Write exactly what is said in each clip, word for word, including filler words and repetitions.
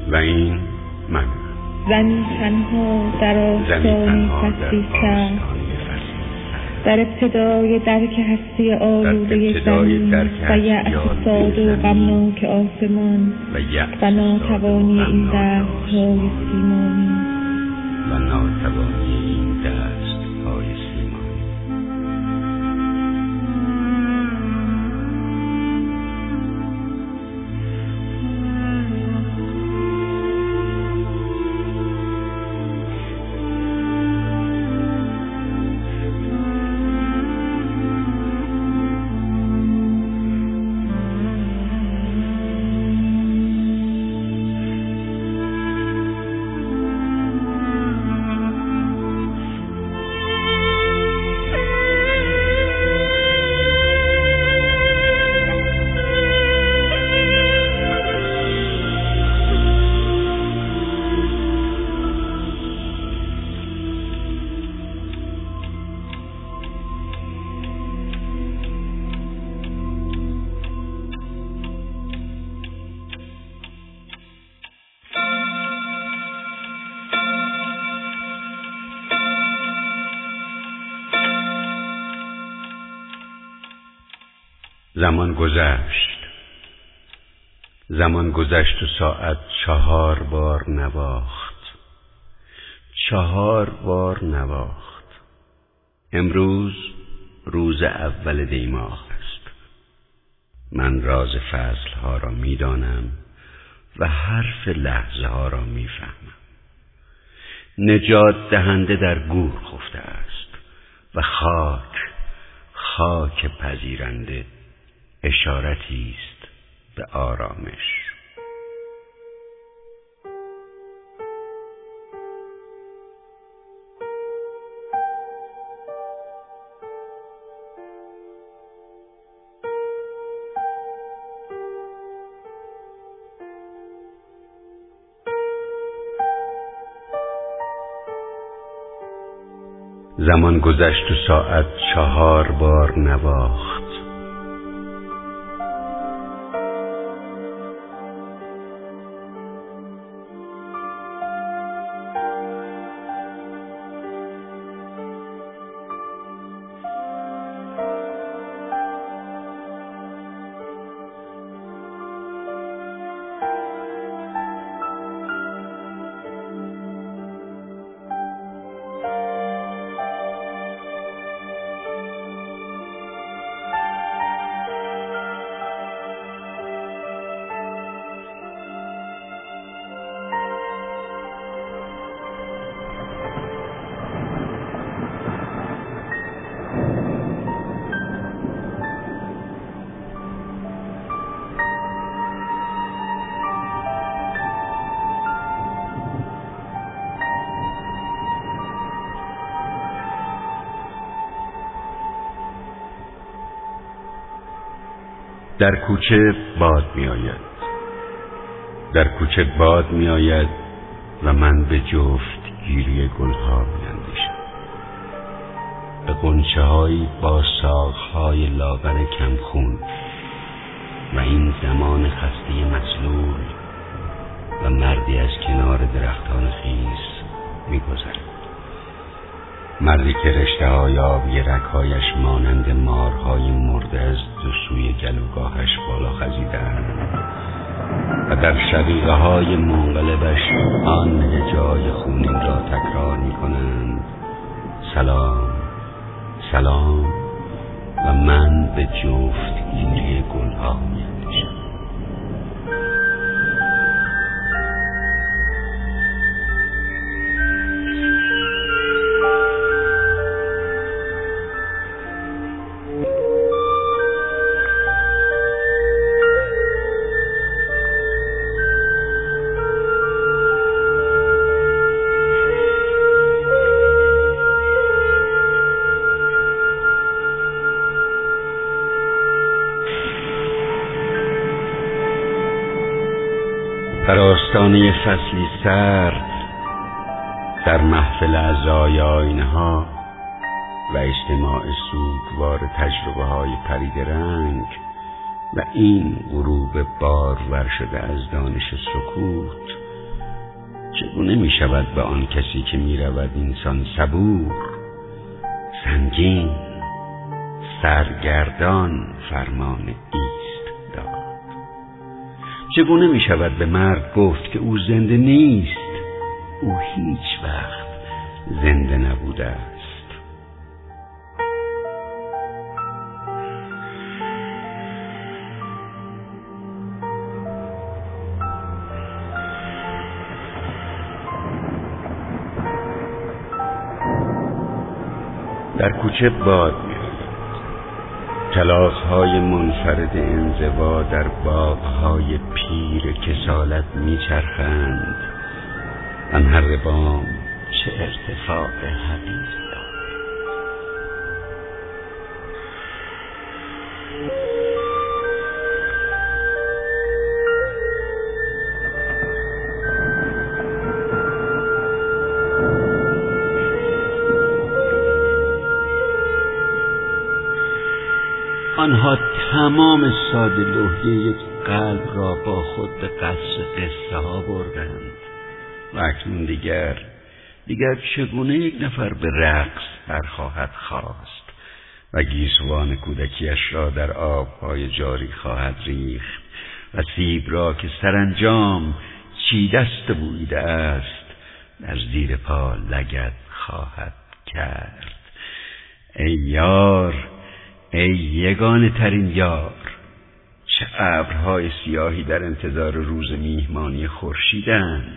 و این من، زنی تنها در آستانه فصلی سرد، در ابتدای درک هستی آلوده زمین و یأس ساده و غمناک آسمان و ناتوانی این دست‌های سیمانی و ناتوانی این دست‌های سیمانی. زمان گذشت، زمان گذشت و ساعت چهار بار نواخت، چهار بار نواخت. امروز روز اول دی ماه است. من راز فصل ها را می دانم و حرف لحظه ها را می فهمم. نجات دهنده در گور خفته است و خاک، خاک پذیرنده اشارتی است به آرامش. زمان گذشت و ساعت چهار بار نواخت. در کوچه باد می آید، در کوچه باد می آید و من به جفت گیری گلها می اندیشم، به غنچه هایی با ساقهای لاغر کمخون و این زمان خسته مسلول و مردی از کنار درختان خیس می گذرد. مردی که رشته های آبی رگ‌هایش مانند مارهای مرده از دو سوی گلوگاهش بالا خزیدند و در شقیقه های منقلبش آن هجای خونین را تکرار می کنند: سلام، سلام. و من به جفت گیری گلها می اندیشم. در آستانه فصلی سرد، در محفل اعضای آینه ها و اجتماع سوگوار تجربه های پرید رنگ و این غروب بارور شده از دانش سکوت، چگونه می شود به آن کسی که می رود اینسان صبور، سنگین، سرگردان فرمان ایست داد؟ چگونه می شود به مرد گفت که او زنده نیست؟ او هیچ وقت زنده نبوده است. در کوچه باد می‌آید. کلاغ‌های منفرد انزوا در باغ‌های پیر کسالت می‌چرخند. انهر بام چه ارتفاع حقیقی دارد. آنها تمام ساده لوحی یک قلب را با خود به قصر قصه ها بردند و اکنون دیگر دیگر چگونه یک نفر به رقص برخواهد خواست و گیسوان کودکیش را در آبهای جاری خواهد ریخت و سیب را که سرانجام چیدست بویده است در زیر پا لگد خواهد کرد. ای یار، ای یگانه ترین یار، چه ابرهای سیاهی در انتظار روز میهمانی خورشیدند.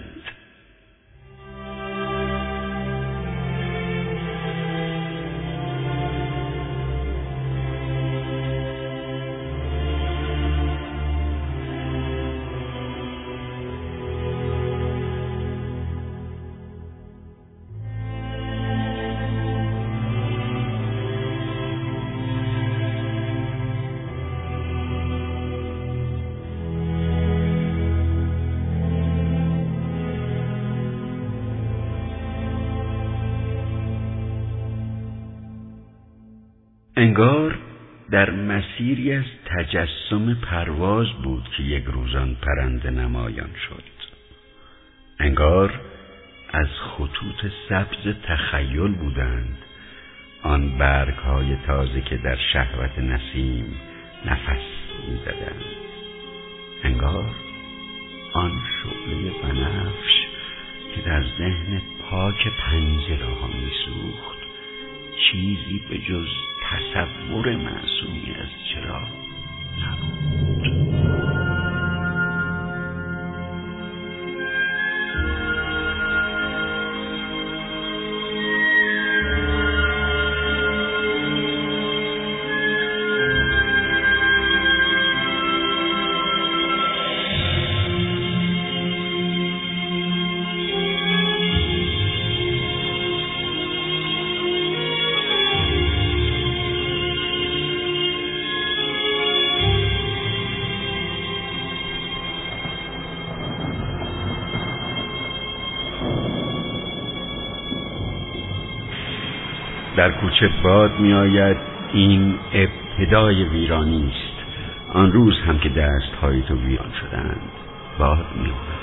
انگار در مسیری از تجسم پرواز بود که یک روزان پرنده نمایان شد. انگار از خطوط سبز تخیل بودند آن برگ‌های تازه که در شهوت نسیم نفس می‌زدند. انگار آن شعله بنفش که در ذهن پاک پنجره‌ها می‌سوخت چیزی به جز تصور معصومی از چراغ نبود. در کوچه باد می آید. این ابتدای ویرانی است. آن روز هم که دستهای تو ویران شدند باد می آید.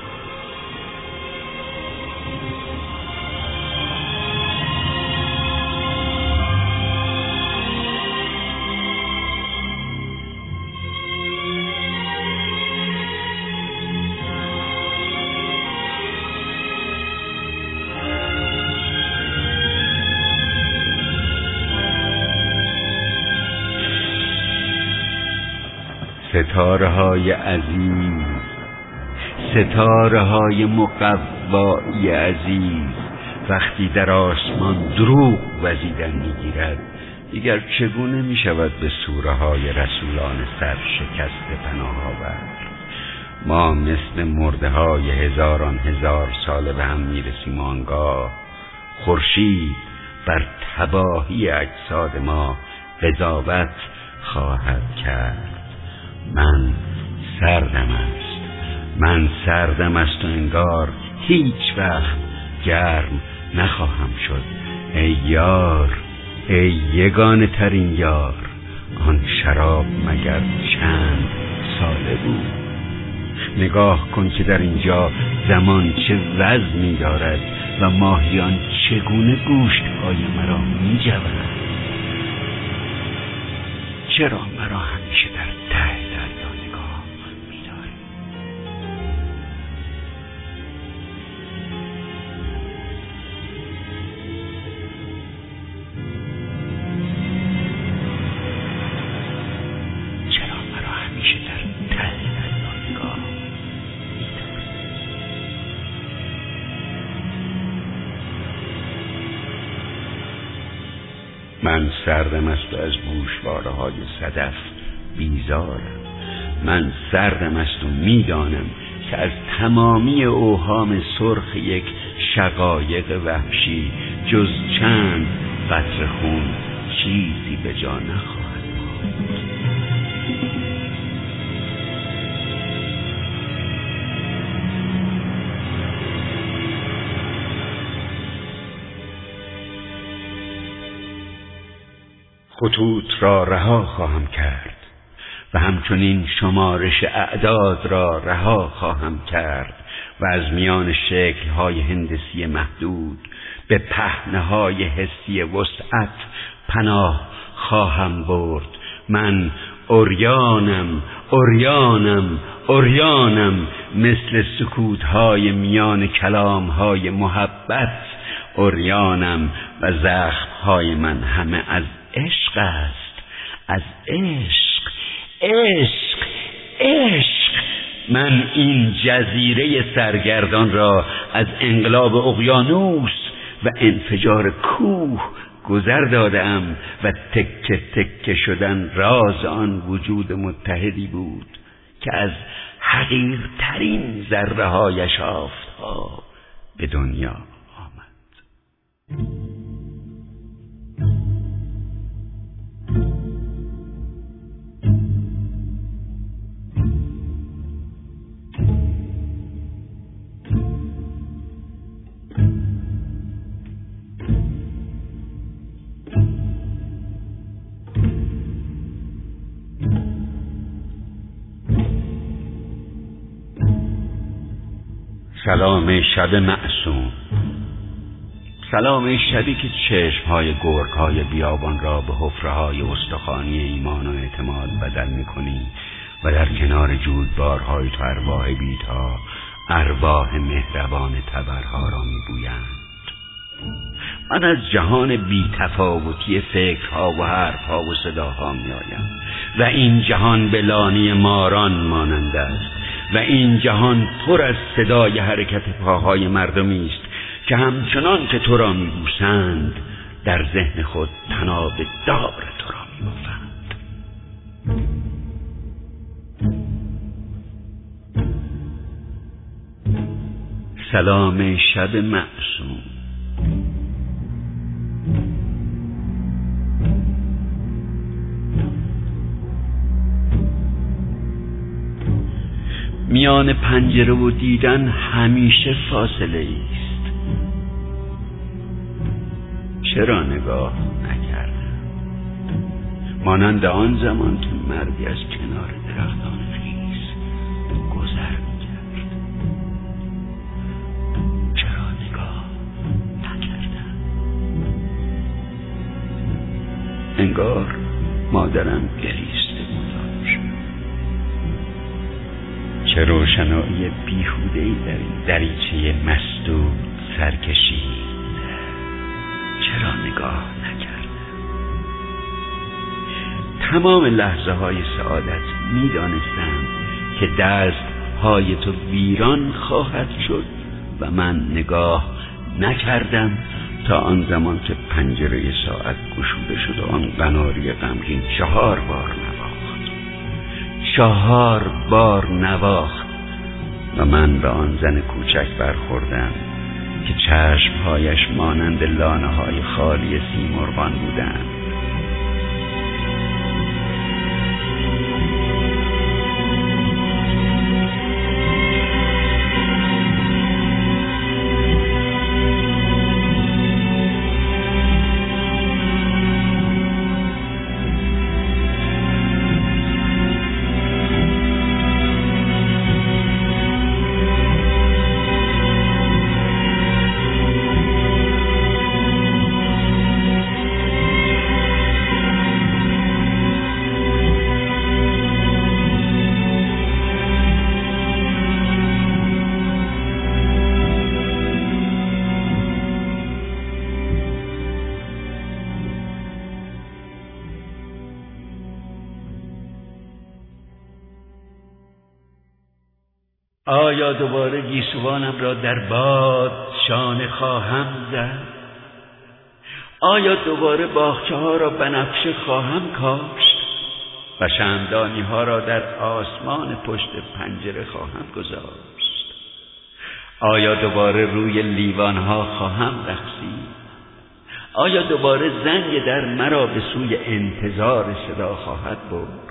ستاره های عزیز، ستاره های مقوایی عزیز، وقتی در آسمان دروغ وزیدن میگیرد دیگر چگونه می شود به سوره های رسولان سر شکست پناه آورد؟ ما مثل مرده های هزاران هزار ساله به هم می رسیم. آنگاه خورشید بر تباهی اجساد ما قضاوت خواهد کرد. من سردم است، من سردم است و انگار هیچ وقت گرم نخواهم شد. ای یار، ای یگانه ترین یار، آن شراب مگر چند ساله بود؟ نگاه کن که در اینجا زمان چه وزنی دارد و ماهیان چگونه گوشت‌های مرا می‌جوند. چرا مرا همیشه در ته دریا نگاه می‌داری؟ چرا مرا همیشه در ته دریا نگاه می‌داری؟ من سردم است و از گوشواره های صدف بیزارم. من سردم است و میدانم که از تمامی اوهام سرخ یک شقایق وحشی جز چند قطره خون چیزی به جا نخواهد ماند. خطوط را رها خواهم کرد و همچنین شمارش اعداد را رها خواهم کرد و از میان شکل‌های هندسی محدود به پهنه‌های حسی وسعت پناه خواهم برد. من عریانم، عریانم، عریانم، مثل سکوت‌های میان کلام‌های محبت عریانم و زخم‌های من همه از عشق است، از عشق، عشق، عشق. من این جزیره سرگردان را از انقلاب اقیانوس و انفجار کوه گذر دادم و تکه تکه شدن راز آن وجود متحدی بود که از حقیرترین ذره هایش آفتاب به دنیا آمد. سلام شب معصوم، سلام شبی که چشمهای گرگ‌های بیابان را به حفره‌های استخوانی ایمان و اعتماد بدل می‌کنی و در کنار جودبارهای تو ارواح بی‌تا، ارواح مهربان تبرها را می‌بویند. من از جهان بی‌تفاوتی فکرها و حرفها و صداها می‌آیم و این جهان به لانه ماران مانند است و این جهان پر از صدای حرکت پاهای مردمی است که همچنان که تو را می‌بوسند در ذهن خود طناب دار تو را می‌بافند. سلام شب معصوم، میان پنجره و دیدن همیشه فاصله است. چرا نگاه نکردم؟ مانند آن زمان که مردی از کنار درختان خیس گذر می‌کرد. چرا نگاه نکردم؟ انگار مادرم گریسته گذاشت. چه روشنایی بیهوده‌ای در این دریچه مسدود سرکشید. چرا نگاه نکردم؟ تمام لحظه های سعادت می دانستم که دست های تو ویران خواهد شد و من نگاه نکردم تا آن زمان که پنجره ساعت گشوده شد و آن قناری غمگین چهار بار نواخت. چهار بار نواخت و من به آن زن کوچک برخوردم که چشمهایش مانند لانه های خالی سیمرغان بودند. آیا دوباره گیسوانم را در باد شانه خواهم زد؟ آیا دوباره باغچه ها را بنفشه خواهم کاشت و شمعدانی ها را در آسمان پشت پنجره خواهم گذاشت؟ آیا دوباره روی لیوان ها خواهم رقصید؟ آیا دوباره زنگ در مرا به سوی انتظار صدا خواهد برد؟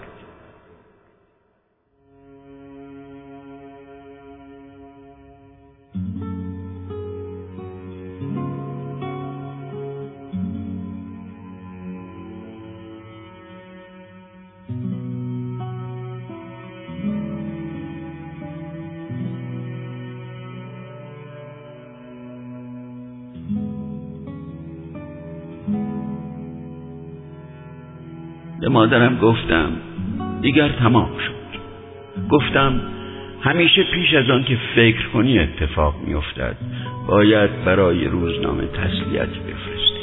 به مادرم گفتم دیگر تمام شد. گفتم همیشه پیش از آن که فکر کنی اتفاق می افتد. باید برای روزنامه تسلیت بفرستی.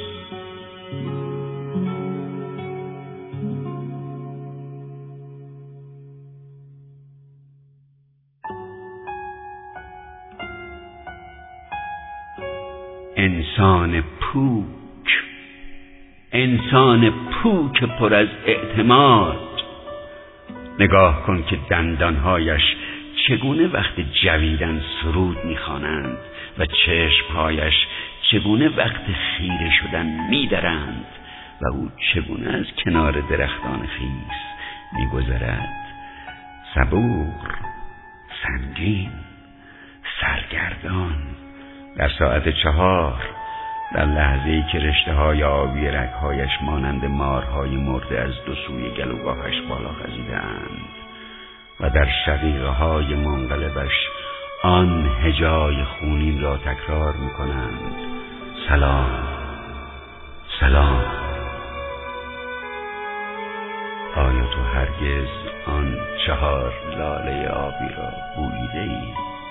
انسان پوک، انسان پوک پر از اعتماد. نگاه کن که دندانهایش چگونه وقت جویدن سرود میخوانند و چشمهایش چگونه وقت خیره شدن میدرند و او چگونه از کنار درختان خیس میگذرد، صبور، سنگین، سرگردان. در ساعت چهار، در لحظه‌ای که رشته‌های آبی رگ‌هایش مانند مارهای مرده از دو سوی گلوگاهش بالا خزیدند و در شقیقه‌های منقلبش آن هجای خونین را تکرار می‌کنند: سلام، سلام. آیا تو هرگز آن چهار لاله آبی را بوییده‌ای؟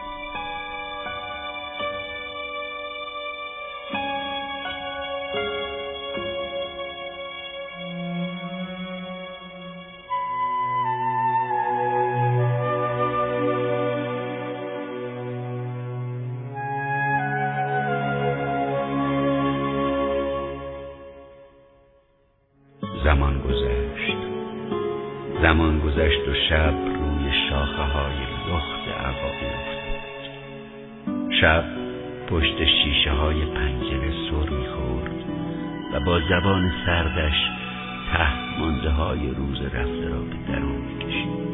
زمان گذشت، زمان گذشت و شب روی شاخه های لخت عقابی افتاد. شب پشت شیشه های پنجره سر می‌خورد و با زبان سردش ته مانده های روز رفته را به درون می‌کشید.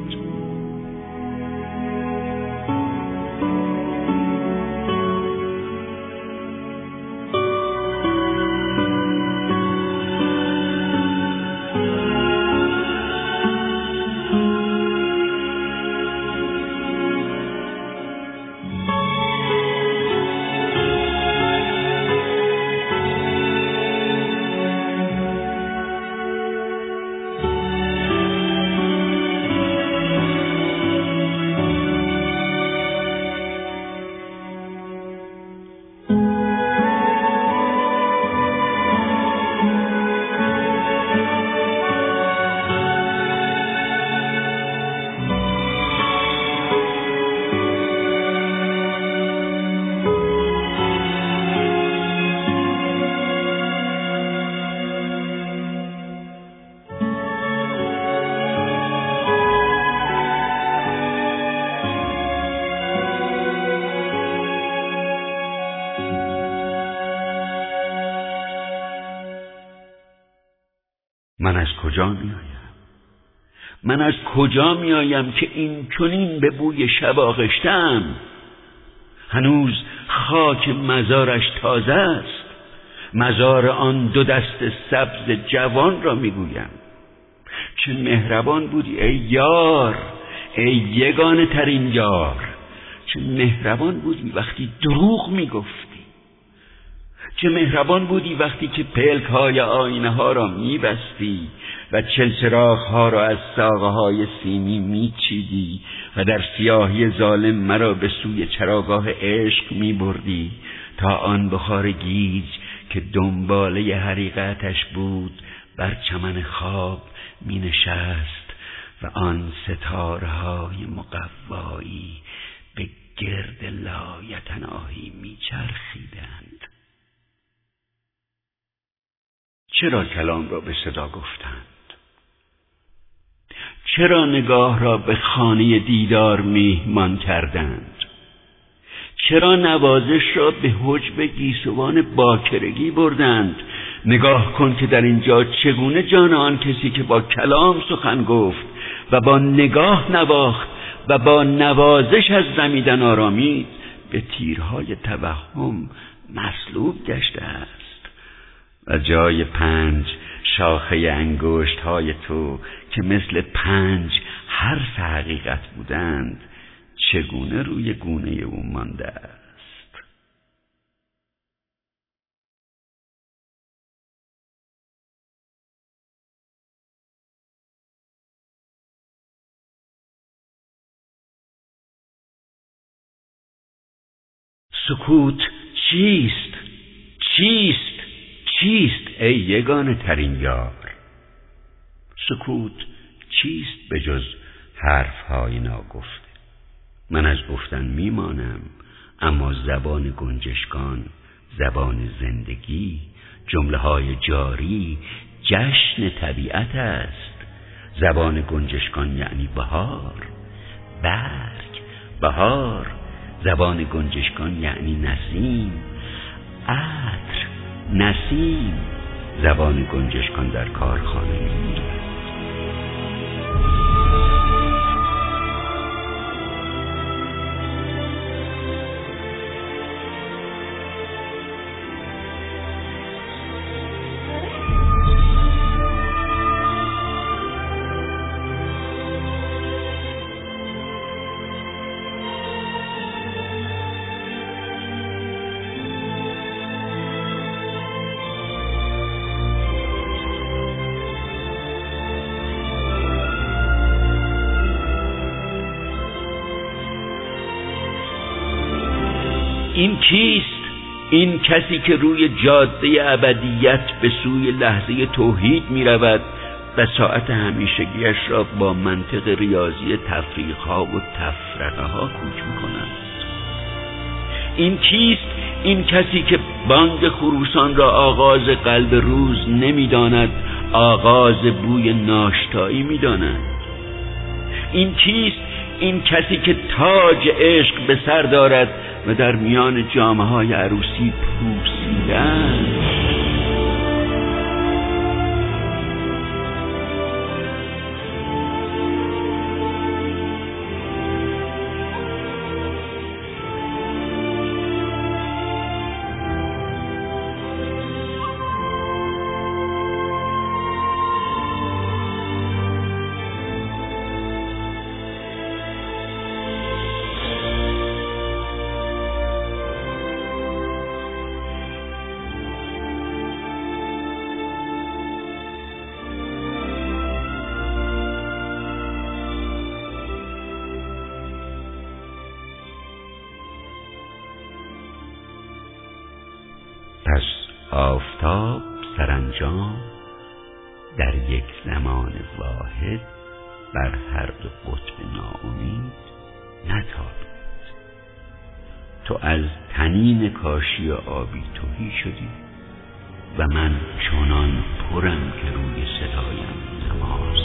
من از کجا می آیم؟ من از کجا می آیم که این چنین به بوی شب آغشتم؟ هنوز خاک مزارش تازه است. مزار آن دو دست سبز جوان را می گویم. چه مهربان بودی ای یار، ای یگانه ترین یار. چه مهربان بودی وقتی دروغ می گفتی. چه مهربان بودی وقتی که پلک های آینه ها را می بستی و چلچراغ ها را از ساقه های سیمی می چیدی و در سیاهی ظالم مرا به سوی چراگاه عشق می بردی تا آن بخار گیج که دنباله حریقتش بود بر چمن خواب می نشست و آن ستاره های مقوایی به گرد لایتناهی میچرخیدند. چرا کلام را به صدا گفتند؟ چرا نگاه را به خانه دیدار میهمان کردند؟ چرا نوازش را به حجب گیسوان باکرگی بردند؟ نگاه کن که در اینجا چگونه جان آن کسی که با کلام سخن گفت و با نگاه نواخت و با نوازش از رمیدن آرامید به تیرهای توهم مصلوب گشته است. و جای پنج شاخه انگشت های تو که مثل پنج حرف حقیقت بودند چگونه روی گونه او مانده است؟ سکوت چیست؟ چیست؟ چیست ای یگانه ترین یار؟ سکوت چیست به جز حرفهای ناگفته؟ من از گفتن میمانم، اما زبان گنجشکان، زبان زندگی، جمله های جاری جشن طبیعت است. زبان گنجشکان یعنی بهار، برگ، بهار. زبان گنجشکان یعنی نسیم، عطر، نسیم. زبان گنجشکان در کارخانه می‌گوید. این کیست؟ این کسی که روی جاده ابدیت به سوی لحظه توحید می رود و ساعت همیشگیش را با منطق ریاضی تفریقها و تفرقه ها کوک می کند. این کیست؟ این کسی که بانگ خروسان را آغاز قلب روز نمی داند، آغاز بوی ناشتایی می داند. این کیست؟ این کسی که تاج عشق به سر دارد و در میان جامه های عروسی پوسیدن. پس آفتاب سرانجام در یک زمان واحد بر هر دو قطب ناامید نتابید. تو از طنین کاشی آبی تهی شدی و من چنان پرم که روی صدایم نماز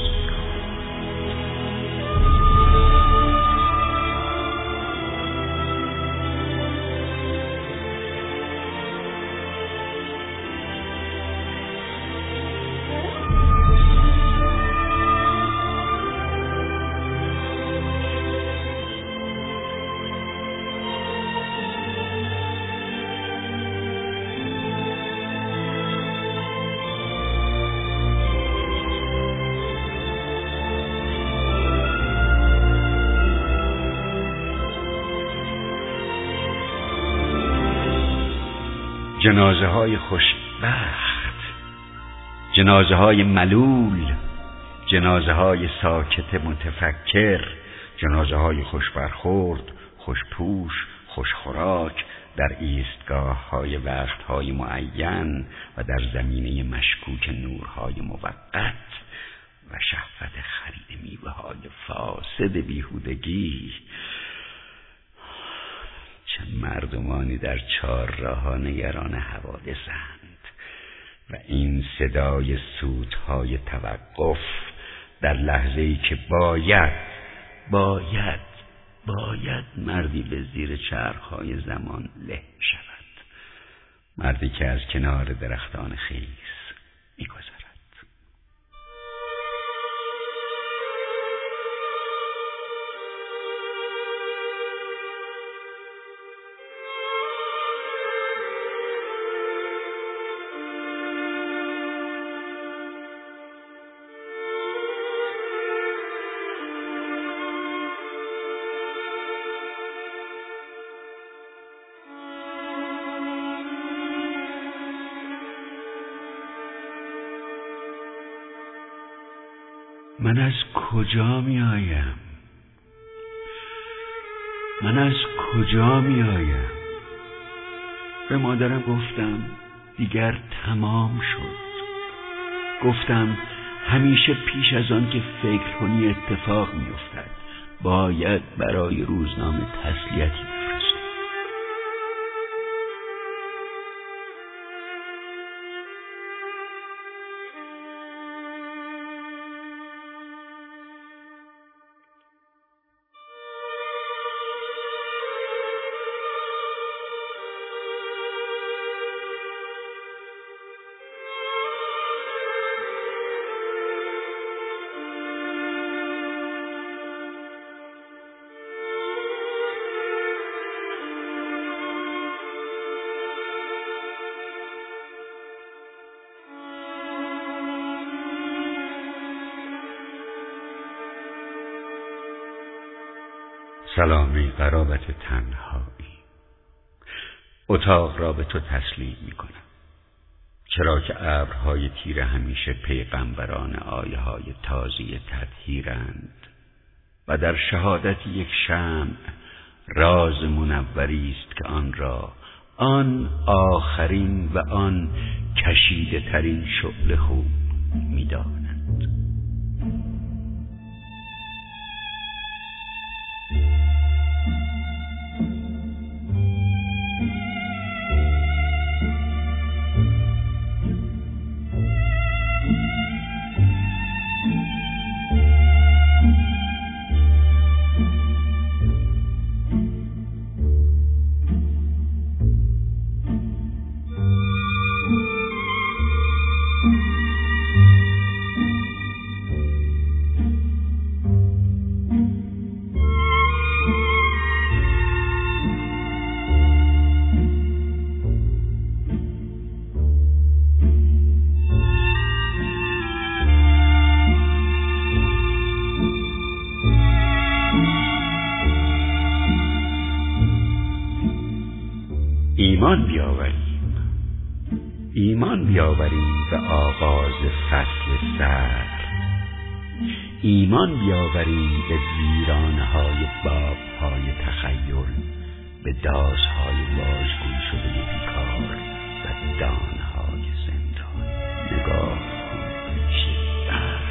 جنازه های خوشبخت، جنازه های ملول، جنازه های ساکت متفکر، جنازه های خوش برخورد، خوش پوش، خوش خوراک در ایستگاه های وقت های معین و در زمینه مشکوک نورهای موقت و شهوت خرید میوه های فاسد بیهودگی. چه مردمانی در چهار راه نگران حوادثند و این صدای سوتهای توقف در لحظه‌ای که باید باید باید مردی به زیر چرخهای زمان له شود، مردی که از کنار درختان خیس می‌گذرد. من از کجا می آیم؟ من از کجا می آیم؟ به مادرم گفتم دیگر تمام شد. گفتم همیشه پیش از آن که فکر کنی اتفاق می افتد. باید برای روزنامه تسلیتی بفرستم. سلامی قرابت تنهایی، اتاق را به تو تسلیم می کنم، چرا که ابرهای تیره همیشه پیغمبران آیه های تازی تطهیرند و در شهادت یک شمع راز منوری است که آن را آن آخرین و آن کشیده ترین شعله خوب می دانند. ایمان بیاوریم ایمان بیاوریم به آغاز فصل سر، ایمان بیاوریم به ویرانه‌های باب‌های تخیل، به دازهای واژگون شده بیکار و دانهای زندان. نگاه کن چه برف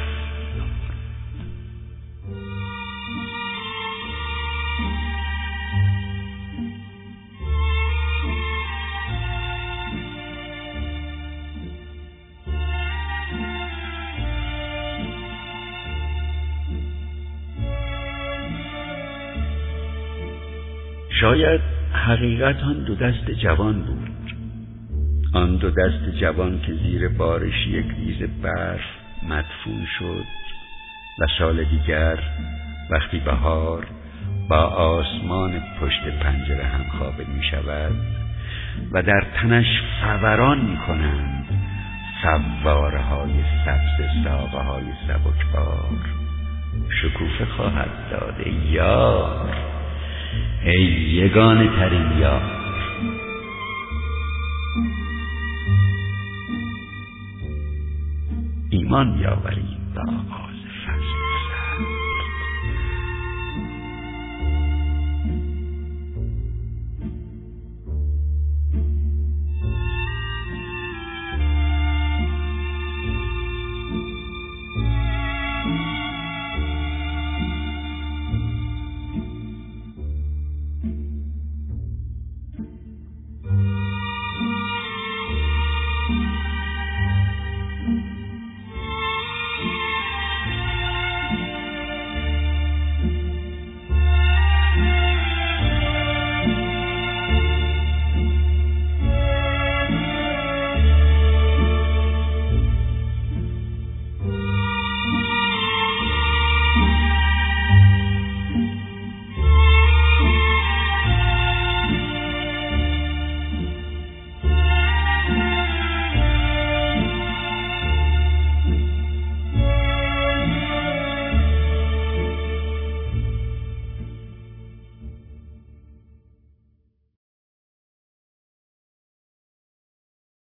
شاید حقیقت آن دو دست جوان بود، آن دو دست جوان که زیر بارش یک ریز برف مدفون شد و سال دیگر وقتی بهار با آسمان پشت پنجره همخوابه می شود و در تنش فوران می کنند فواره های سبز ساقه های سبکبار، شکوفه خواهد داده یار، ای یگانه ترین یار. ایمان بیاوریم به آغاز